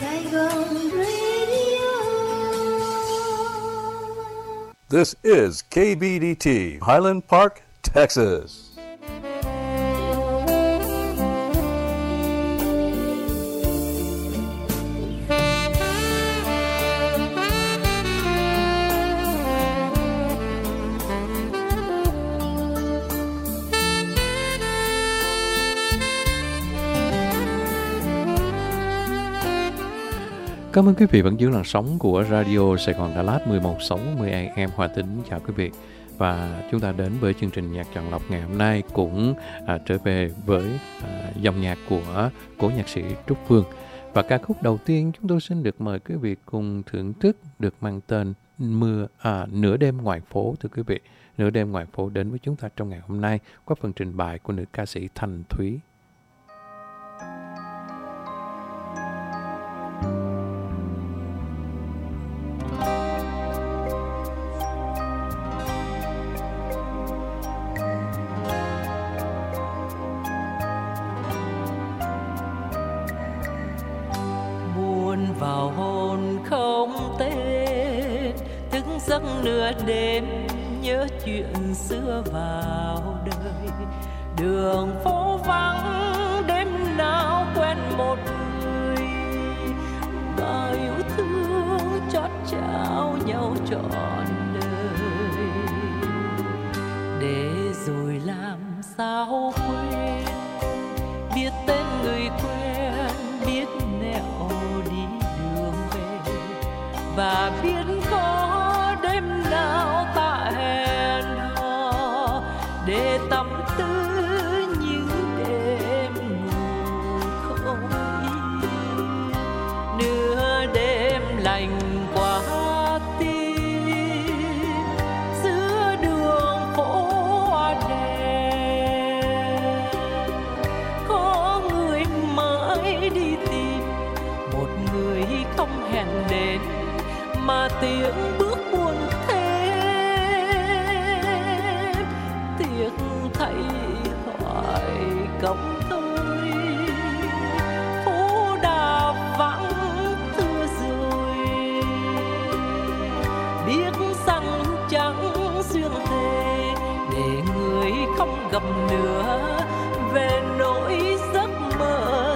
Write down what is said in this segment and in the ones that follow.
Saigon Radio. This is KBDT, Highland Park, Texas. Cảm ơn quý vị vẫn giữ làn sóng của Radio Sài Gòn Đà Lạt 1160 AM Hòa Tính. Chào quý vị. Và chúng ta đến với chương trình nhạc chọn lọc ngày hôm nay cũng trở về với dòng nhạc của cố nhạc sĩ Trúc Phương. Và ca khúc đầu tiên chúng tôi xin được mời quý vị cùng thưởng thức được mang tên Nửa đêm ngoài phố. Thưa quý vị, Nửa đêm ngoài phố đến với chúng ta trong ngày hôm nay qua phần trình bày của nữ ca sĩ Thanh Thúy. Vào hồn không tên, thức giấc nửa đêm nhớ chuyện xưa vào đời. Đường phố vắng đêm nào quen một người, bao yêu thương chót trao nhau trọn đời. Để rồi làm sao quên, biết tên người quen, biết nẻo và biết có đêm nào ta hẹn hò để tâm tư những đêm ngủ không yên. Nửa đêm lạnh quá tim, giữa đường phố hoa đèn, có người mãi đi tìm một người không hẹn đến, mà tiếng bước buồn thêm, tiếc thay hỏi cống tôi. Phố đà vắng thưa rồi, biết rằng chẳng duyên thề, để người không gặp nữa về nỗi giấc mơ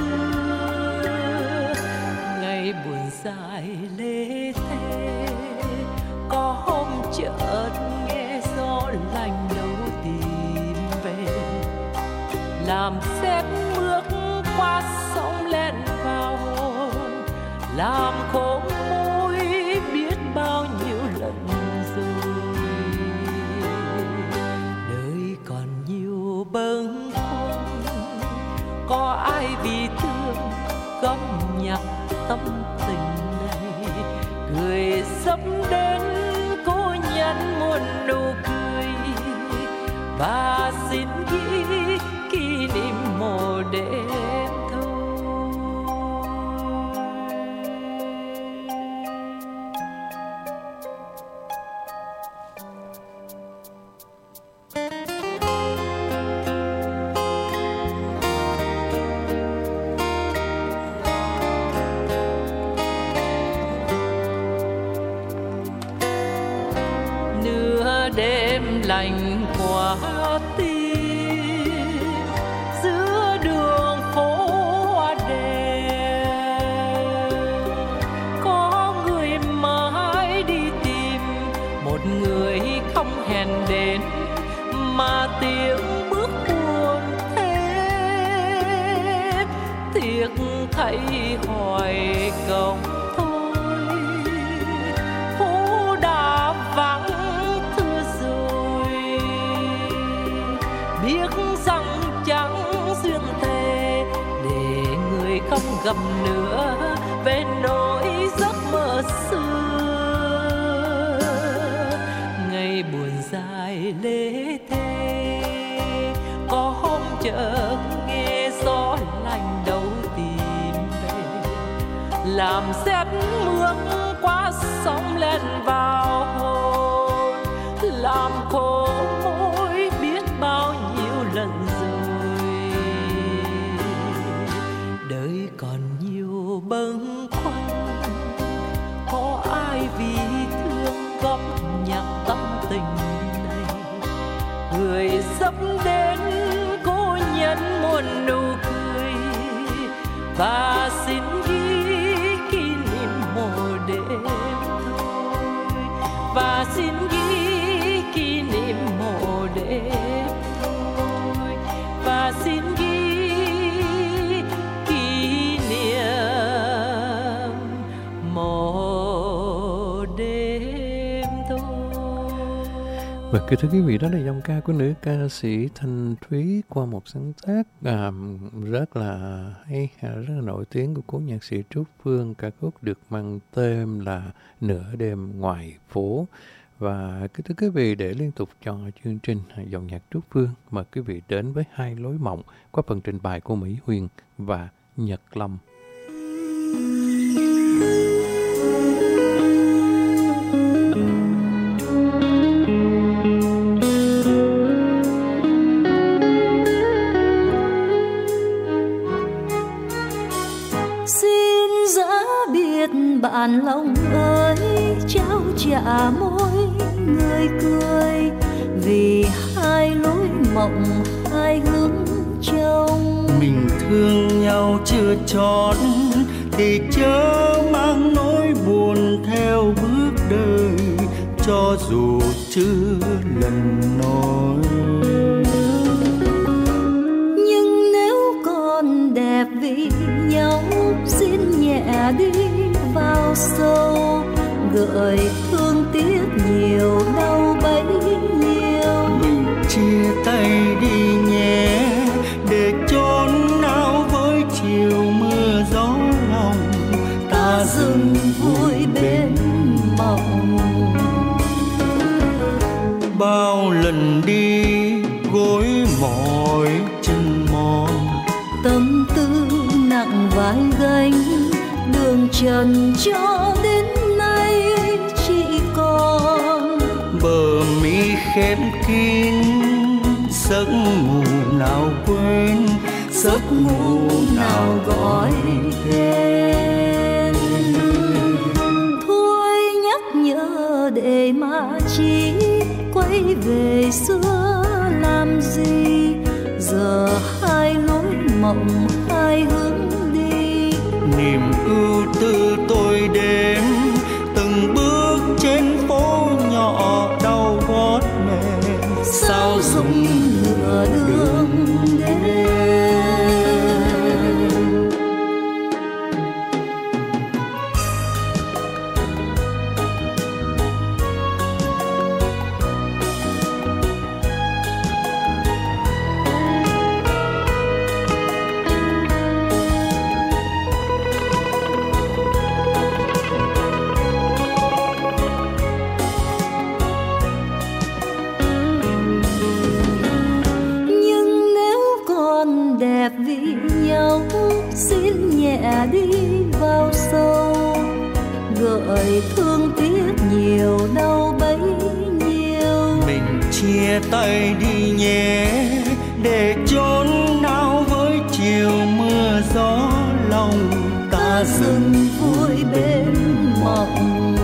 xưa. Ngày buồn dài lê thế, có hôm chợt nghe gió lạnh đâu tìm về, làm xếp bước qua sóng len vào hồn, làm khô môi biết bao nhiêu lần rồi. Đời còn nhiều bâng khuâng, có ai vì thương góp nhặt tâm tình này, cười sắp đến cố nhắn muôn nụ cười, và xin ghi kỷ niệm một đêm thôi. Đêm lạnh quá tim, giữa đường phố hoa đèn, có người mãi đi tìm một người không hẹn đến, mà tiếng bước buồn thêm, tiếc thay hỏi công thôi. Phố đà vắng biết rằng chẳng duyên thề, để người không gặp nữa về nỗi giấc mơ xưa. Ngày buồn dài lê thế, có hôm chợt nghe gió lạnh đâu tìm về, làm rét mướt qua sóng len vào hồn, làm khô môi biết bao nhiêu lần rồi. Đời còn nhiều bâng khuâng. Có ai vì thương góp nhặt tâm tình này, người sắp đến cố nhân muôn nụ cười, và xin ghi kỷ niệm một đêm thôi, và xin ghi kỷ niệm một đêm thôi, và xin ghi kỷ niệm một đêm thôi. Và kính thưa quý vị, đó là dòng ca của nữ ca sĩ Thanh Thúy qua một sáng tác rất là hay, rất là nổi tiếng của cố nhạc sĩ Trúc Phương. Ca khúc được mang tên là Nửa Đêm Ngoài Phố. Và kính thưa quý vị, để liên tục cho chương trình dòng nhạc Trúc Phương, mời quý vị đến với Hai Lối Mộng qua phần trình bày của Mỹ Huyền và Nhật Lâm. Bạn lòng ơi, trao trả môi người cười, vì hai lối mộng hai hướng trông. Mình thương nhau chưa chót thì chớ mang nỗi buồn theo bước đời, cho dù chưa lần nói. Nhưng nếu còn đẹp vì nhau, xin nhẹ đi vào sâu, gợi thương tiếc nhiều đau bấy nhiêu. Mình chia tay đi nhé, để chốn nào với chiều mưa gió lòng, ta dừng vui bên mộng. Bao lần đi gối mỏi chân mòn, tâm tư nặng vai gánh, đường trần cho đến nay chỉ còn bờ mi khép kín, giấc ngủ nào quên, giấc ngủ nào gọi tên. Thôi nhắc nhở để mà chi, quay về xưa làm gì, giờ hai lối mộng hai hướng đi. Niềm ưu tư tôi đêm, từng bước trên phố nhỏ đau gót mềm, sao dùng nửa đường đêm. Xin nhẹ đi vào sâu, gợi thương tiếc nhiều đau bấy nhiêu. Mình chia tay đi nhé, để chốn nào với chiều mưa gió lòng, ta dừng vui bên mộng.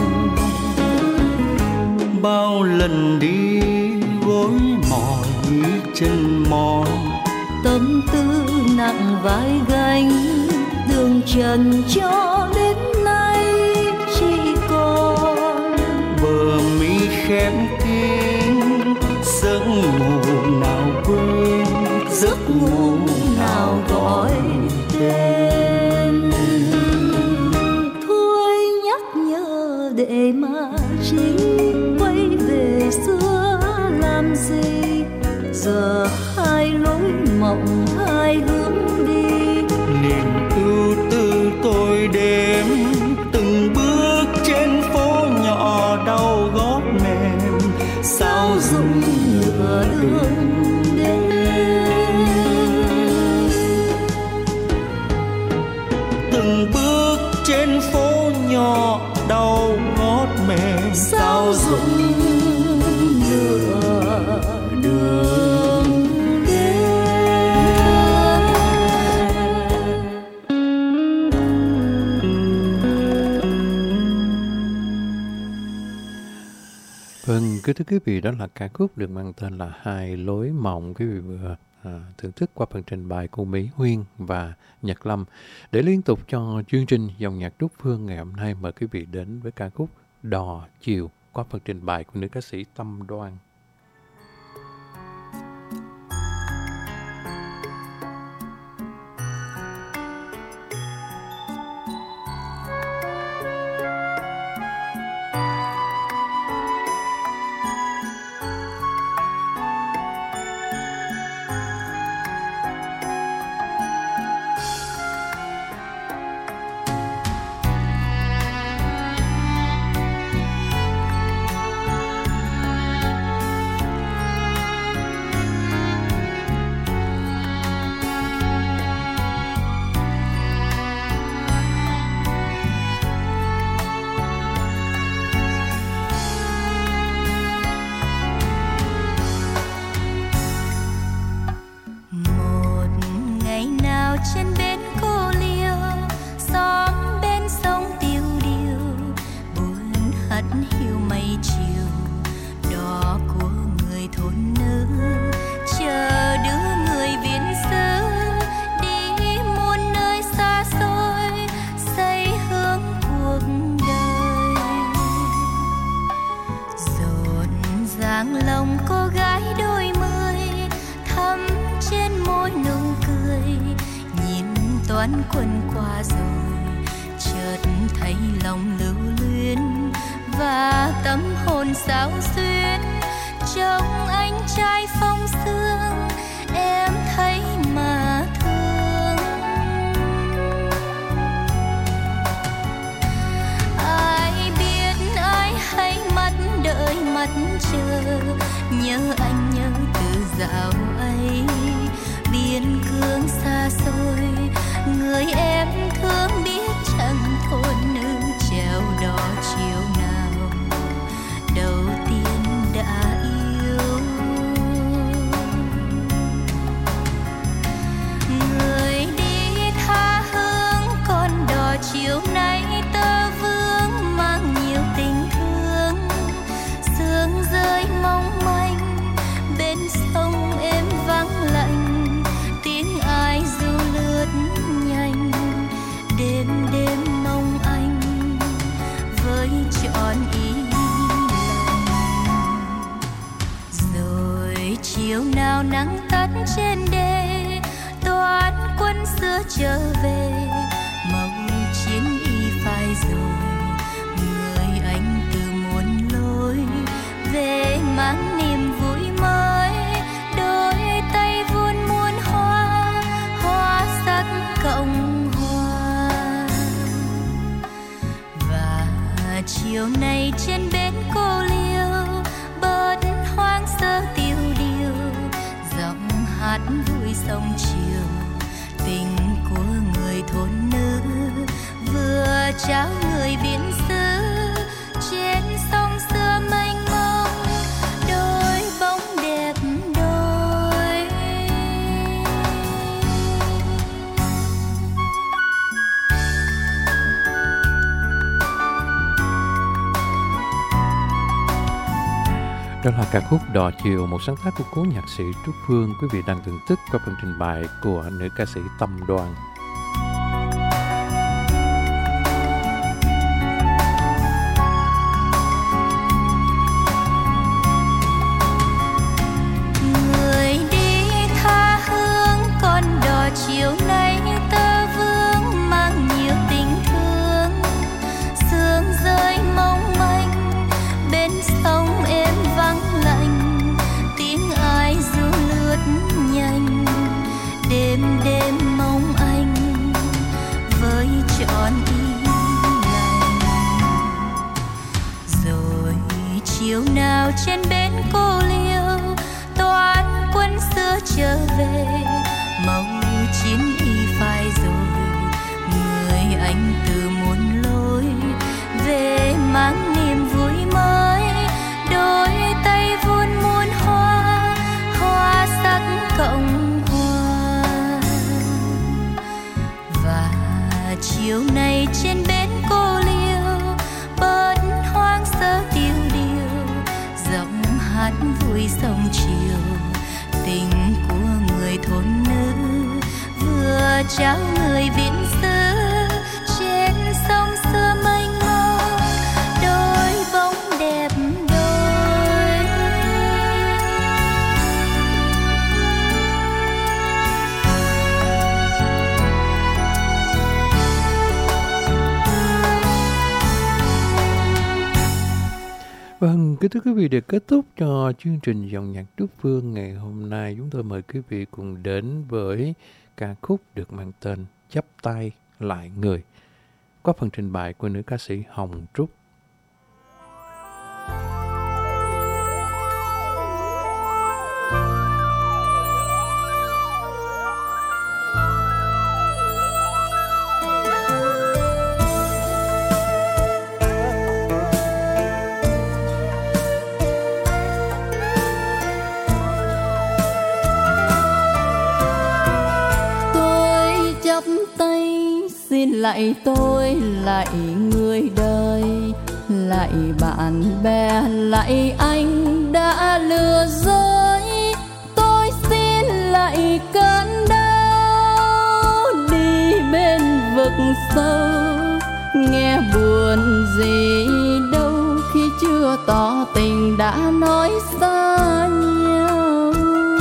Bao lần đi gối mỏi chân mòn, tâm tư nặng vai gánh, đường trần cho đến nay chỉ còn bờ mi khép kín, giấc ngủ nào quên, giấc ngủ nào gọi tên. Thôi nhắc nhở để mà chi, quay về xưa làm gì, giờ hai lối mộng hai hướng đi. Niềm ưu tư tôi đêm, từng bước trên phố nhỏ đau gót mềm, sao dùng nửa đường đêm. Từng bước trên phố nhỏ đau gót mềm, sao dùng nửa đường đêm. Vâng, kính thưa quý vị, đó là ca khúc được mang tên là Hai Lối Mộng. Quý vị vừa thưởng thức qua phần trình bày của Mỹ Huyên và Nhật Lâm. Để liên tục cho chương trình dòng nhạc Trúc Phương ngày hôm nay, mời quý vị đến với ca khúc Đò Chiều qua phần trình bày của nữ ca sĩ Tâm Đoan. Quần qua rồi chợt thấy lòng lưu luyến và tâm hồn xao xuyến trong anh trai phong sương em thấy mà thương. Ai biết ai hay mắt đợi mắt chờ, nhớ anh nhớ từ dạo ấy biên cương xa xôi. Người em thương biết chẳng thôn nữ treo đò chiều nào đầu tiên đã yêu. Người đi tha hương con đò chiều nay tơ vương mang nhiều tình thương. Sương rơi mong manh bên sông êm vắng lạnh, tiếng ai du lướt nhanh. Đêm đêm mong anh với trọn ý lòng. Rồi chiều nào nắng tắt trên đê, toán quân xưa trở về. Màu chiến y phai rồi, người anh từ muôn lối về mang niềm vui mới. Đôi tay vun muôn hoa, hoa sắc cộng hòa. Và chiều nay trên bến Cô Liêu, bớt hoang sơ tiêu điều, giọng hát vui sông chiều. Tình của người thôn nữ vừa trao người biển xứ, trên sông xưa mênh mông đôi bóng đẹp đôi. Đó là ca khúc Đò Chiều, một sáng tác của cố nhạc sĩ Trúc Phương. Quý vị đang thưởng thức qua phần trình bày của nữ ca sĩ Tâm Đoan. Người đi tha hương con đò chiều nay tơ vương mang nhiều tình thương. Sương rơi mong manh bên sông êm vắng lạnh, tiếng ai du lướt nhanh. Đêm đêm mong anh với trọn ý lành. Rồi chiều nào trên bến Cô Liêu, toán quân xưa trở về. Màu chiến y phai rồi, người anh từ muôn lối về mang niềm vui mới. Đôi tay vun muôn hoa, hoa sắc cộng hòa. Và chiều nay trên bến Cô Liêu, bớt hoang sơ tiêu điều, trao người viễn xứ trên sông xưa mênh mông, đôi bóng đẹp đôi. Vâng, kính thưa quý vị, để kết thúc cho chương trình Dòng nhạc Trúc Phương ngày hôm nay, chúng tôi mời quý vị cùng đến với ca khúc được mang tên Chắp Tay Lại Người, qua phần trình bày của nữ ca sĩ Hồng Trúc. Xin lạy tôi, lạy người đời, lạy bạn bè, lạy anh đã lừa dối. Tôi xin lạy cơn đau đi bên vực sâu, nghe buồn gì đâu khi chưa tỏ tình đã nói xa nhau.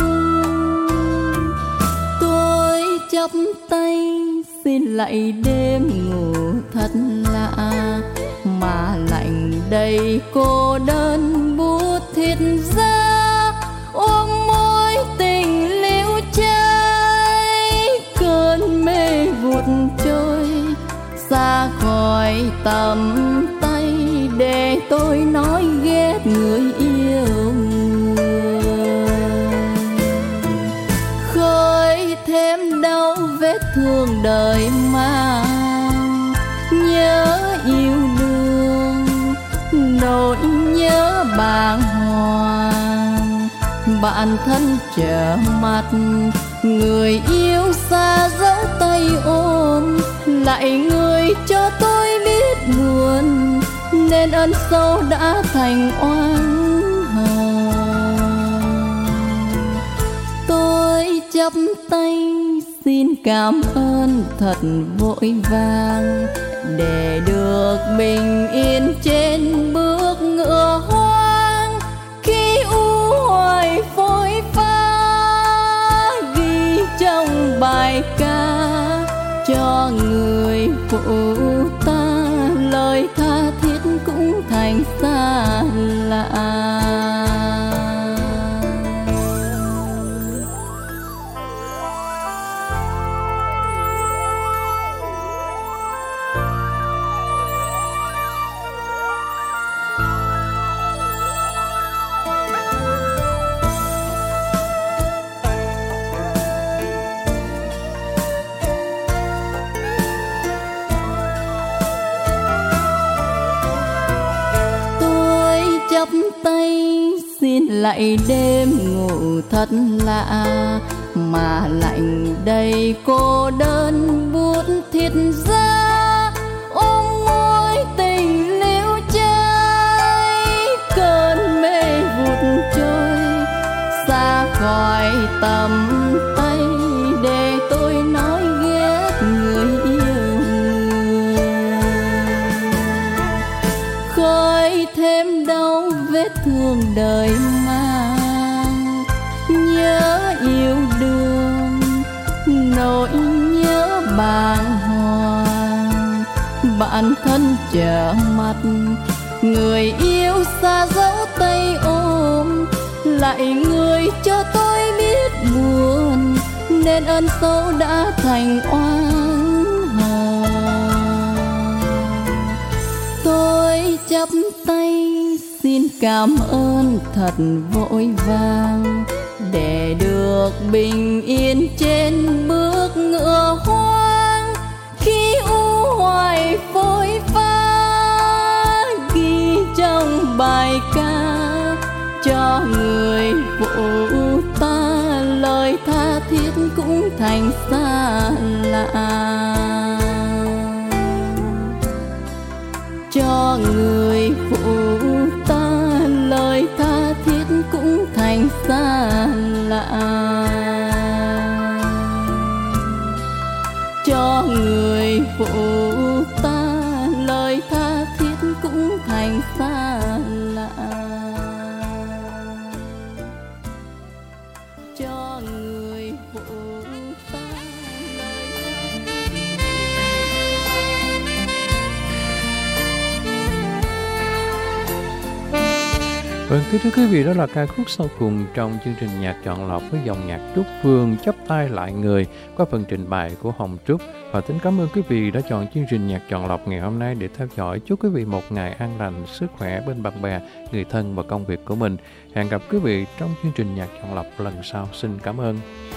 Tôi chắp tay xin lạy đêm ngủ thật lạ, mà lạnh đầy cô đơn buốt thịt da, ôm môi tình liễu trai. Cơn mê vụt trôi xa khỏi tầm tay, để tôi nói ghét người yêu người. Khơi thêm đau vết thương đời mang, nhớ yêu đương nỗi nhớ bàng hoàng. Bạn thân trở mặt, người yêu xa dấu tay ôm, lại người cho tôi biết buồn, nên ơn sâu đã thành oan hờn. Tôi chắp tay xin cảm ơn thật vội vàng, để được bình yên trên bước ngựa hoang. Khi u hoài phôi pha ghi trong bài ca, cho người phụ ta lời tha thiết cũng thành xa lạ. Chắp tay xin lạy đêm ngủ thật lạ, mà lạnh đầy cô đơn buốt thịt da, ôm môi tình liễu trai. Cơn mê vụt trôi xa khỏi tầm tay, để tôi nói ghét người yêu người. Khơi thêm đau vết thương đời mang, nhớ yêu đương nỗi nhớ bàng hoàng. Bạn thân trở mặt, người yêu xa dấu tay ôm, lại người cho tôi biết buồn, nên ơn sâu đã thành oan hờn. Tôi chắp tay xin cảm ơn thật vội vàng, để được bình yên trên bước ngựa hoang. Khi u hoài phôi pha ghi trong bài ca, cho người phụ ta lời tha thiết cũng thành xa lạ. Cho người phụ ta lời tha thiết cũng thành xa lạ. phụ ta, lời tha thiết cũng thành xa lạ. Cho người phụ ta Vâng, thưa quý vị, đó là ca khúc sau cùng trong chương trình nhạc chọn lọc với dòng nhạc Trúc Phương Chắp Tay Lại Người qua phần trình bày của Hồng Trúc. Và tính cảm ơn quý vị đã chọn chương trình nhạc chọn lọc ngày hôm nay để theo dõi. Chúc quý vị một ngày an lành, sức khỏe bên bạn bè, người thân và công việc của mình. Hẹn gặp quý vị trong chương trình nhạc chọn lọc lần sau. Xin cảm ơn.